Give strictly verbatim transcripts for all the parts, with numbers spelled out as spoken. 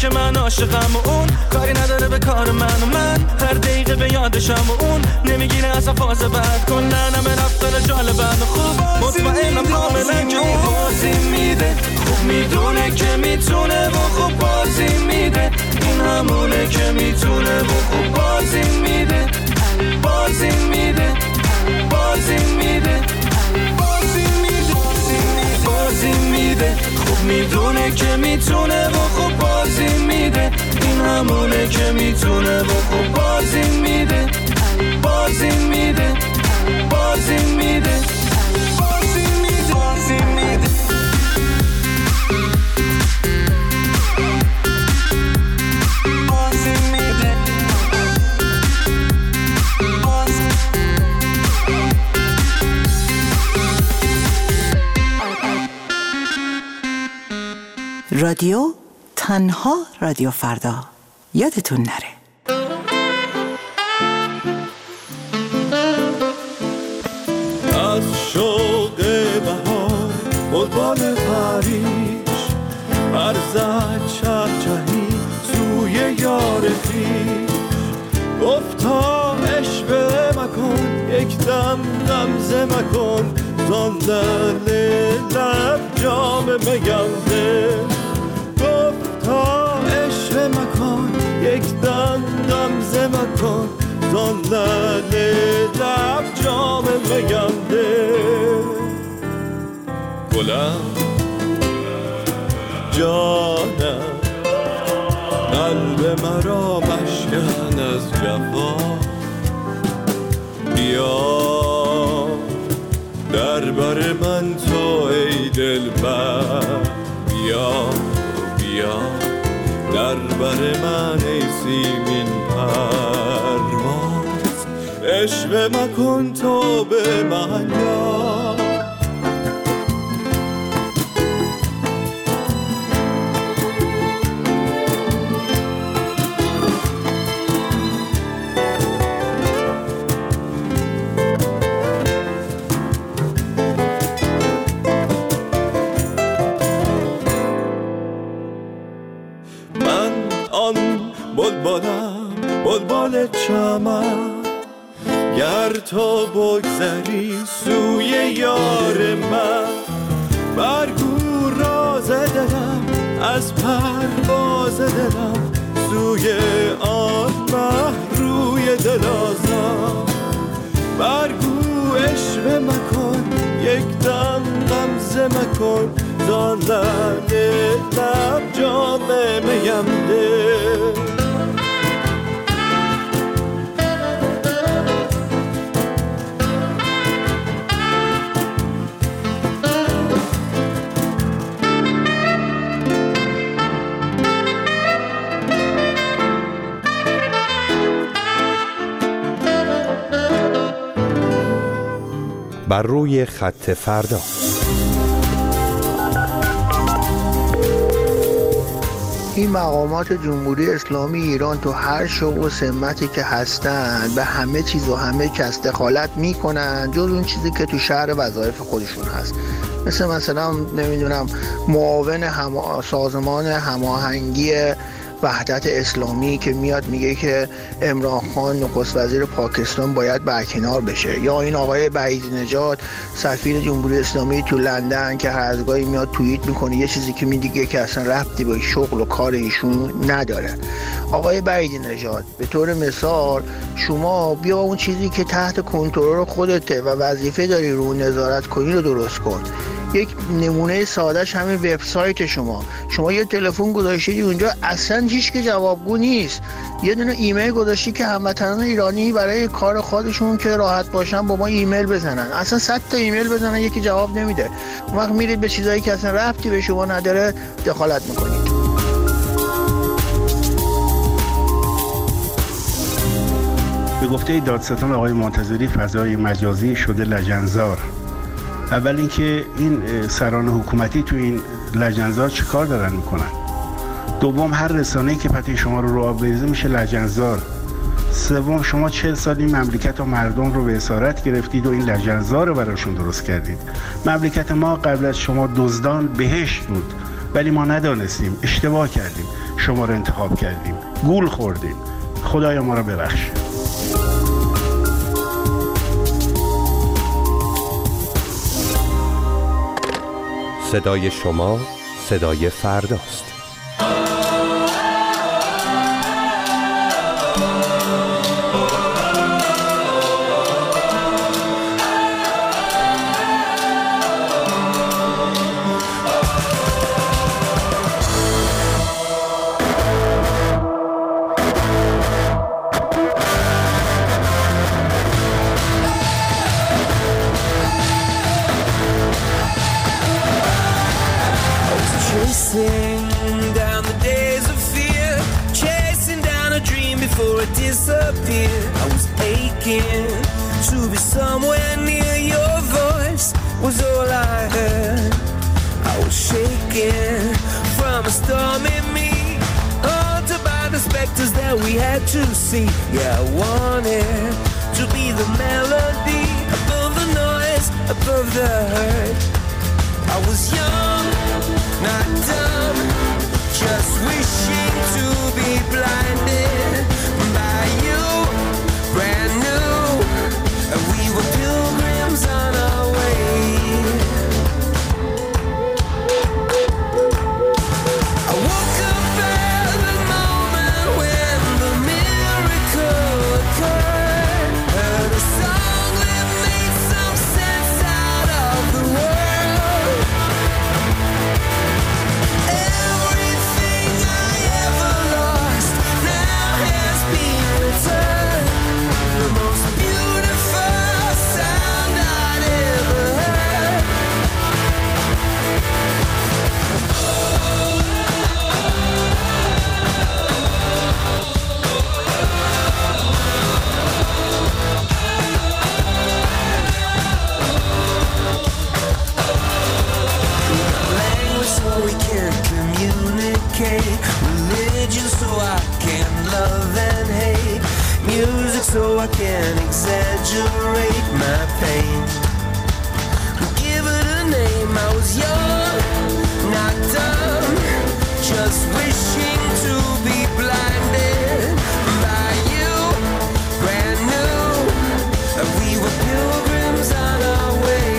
که من عاشقم و اون کاری نداره به کار من و من هر دقیقه به یادشم و اون نمیگیره اصلا فاز بعد کنن همه رفتار جالبن و خوب مطمئنم کاملا که اون بازی میده خوب میدونه که میتونه و خوب بازی میده این همونه که میتونه و خوب بازی میده بازی میده بازی میده بازی میده بازی میده خوب میدونه که میتونه و خوب بازی میده این همونه که میتونه و خوب بازی میده بازی میده بازی میده بازی میده بازی میده بازی میده رادیو تنها رادیو فردا یادتون نره. از شوق بهار بلبل پریش برزد چهچهی سوی یار خویش گفتا عشوه مکن یک دم غمزه مکن زان لعل لب جام میانده گفتا عشوه مکن یک دم غمزه مکن زان لعل لب جام میانده گلم جانم قلب مرا مشکن از جفا بیا در بر من تو ای دلبر بیا بیا در بر من ای سیمین پرواز عشوه مکن تو به من یار بلبلم بلبل چمن گر تو بگذری سوی یار من برگو راز دلم از پرواز دلم سوی آن مه روی دلازم برگو عشوه مکن یک دم غمزه مکن زان لعل لب جام میم ده بر روی خط فردا. این مقامات جمهوری اسلامی ایران تو هر شغل و سمتی که هستن به همه چیز و همه کس دخالت میکنن جز اون چیزی که تو شهر وظایف خودشون هست. مثل مثلا نمیدونم معاون هم... سازمان هماهنگی وحدت اسلامی که میاد میگه که عمران خان نخست وزیر پاکستان باید برکنار بشه، یا این آقای بعیدی نژاد سفیر جمهوری اسلامی تو لندن که هر از گاهی میاد توییت میکنه یه چیزی که میگه که اصلا ربطی به شغل و کار ایشون نداره. آقای بعیدی نژاد به طور مثال شما بیا اون چیزی که تحت کنترل خودته و وظیفه داری رو نظارت کنی رو درست کن. یک نمونه سادهش همین وبسایت شما شما یه تلفن گذاشتید اونجا اصلا هیچ که جوابگو نیست، یه دونه ایمیل گذاشتی که هموطنان ایرانی برای کار خودشون که راحت باشن با ما ایمیل بزنن، اصلا صد تا ایمیل بزنن یکی جواب نمیده. اون وقت میرید به چیزایی که اصلا ربطی به شما نداره دخالت میکنید. به گفته دادستان آقای منتظری فضای مجازی شده لجنزار. اول اینکه این سران حکومتی تو این لجنزار چه کار دارن میکنن؟ دوم هر رسانه‌ای که پته شما رو رو آب بریزه میشه لجنزار. سوم شما چهل سال این مملکت و مردم رو به اسارت گرفتید و این لجنزار رو براشون درست کردید. مملکت ما قبل از شما دزدان بهشت بود ولی ما ندانستیم، اشتباه کردیم، شما رو انتخاب کردیم، گول خوردیم. خدایا ما رو ببخشه. صدای شما صدای فرداست. Chasing down the days of fear, chasing down a dream before it disappeared. I was aching to be somewhere near, your voice was all I heard. I was shaking from a storm in me, haunted by the specters that we had to see. Yeah, I wanted to be the melody above the noise, above the hurt. I was young, not dumb, just wishing to be blinded by you, brand new. We were pilgrims on our way. I woke up at the moment when the miracle occurred. Heard a song that made some sense out of the world. Everything I ever lost now has been returned. The most beautiful sound I'd ever heard. Language so we can communicate, religion so I can love and hate, music so I can exaggerate my pain. Give it a name. I was young, not dumb, just wishing to be blinded by you, brand new. We were pilgrims on our way.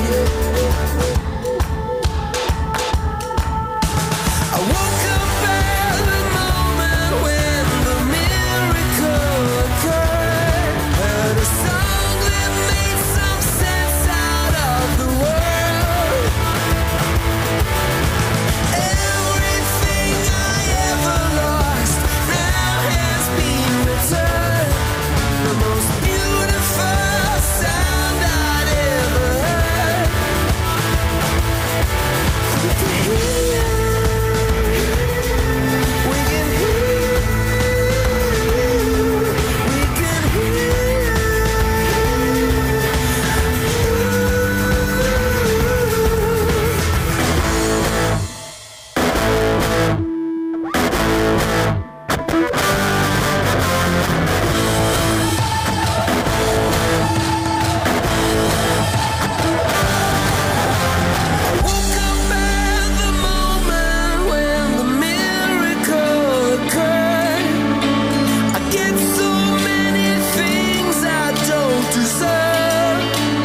I woke up at the moment when the miracle occurred. Heard a song that made some sense out of the world. Everything I ever lost now has been returned. The most beautiful sound I'd ever heard. We can hear you. We can hear you. We can hear I woke up at the moment when the miracle occurred. I get so many things I don't deserve.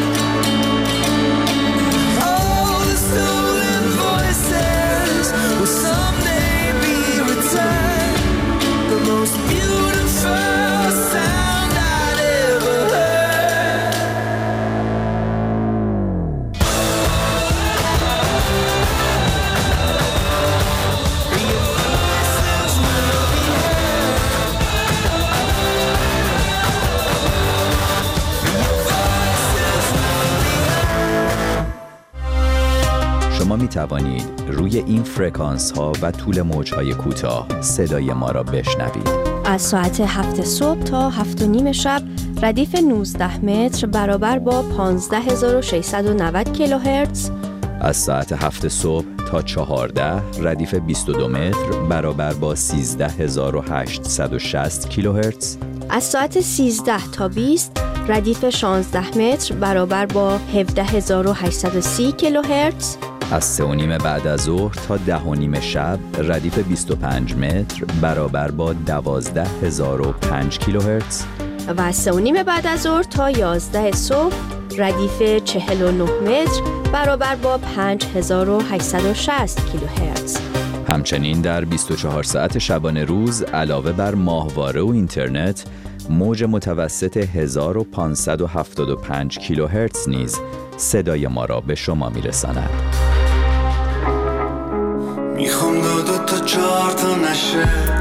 All the stolen voices will someday be returned. The most beautiful sound I'd ever heard. Your voices will be heard. Your voices will be heard. شما می توانید روی این فرکانس ها و طول موج های کوتاه صدای ما را بشنوید. از ساعت هفت صبح تا هفت و نیم شب ردیف نوزده متر برابر با پانزده هزار و ششصد و نود کیلوهرتز. از ساعت هفت صبح تا چهارده ردیف بیست و دو متر برابر با سیزده هزار و هشتصد و شصت کیلوهرتز. از ساعت سیزده تا بیست ردیف شانزده متر برابر با هفده هزار و هشتصد و سی کیلوهرتز. از سه و نیم بعد از ظهر تا ده و نیم شب ردیف بیست و پنج متر برابر با دوازده هزار و پنج کیلوهرتز و از سه و نیم بعد از ظهر تا یازده صبح ردیف چهل و نه متر برابر با پنج هزار و هشتصد و شصت کیلوهرتز. همچنین در بیست و چهار ساعت شبانه روز علاوه بر ماهواره و اینترنت موج متوسط هزار و پانصد و هفتاد و پنج کیلوهرتز نیز صدای ما را به شما میرساند. میخوام دو دو تا چهار تا نشه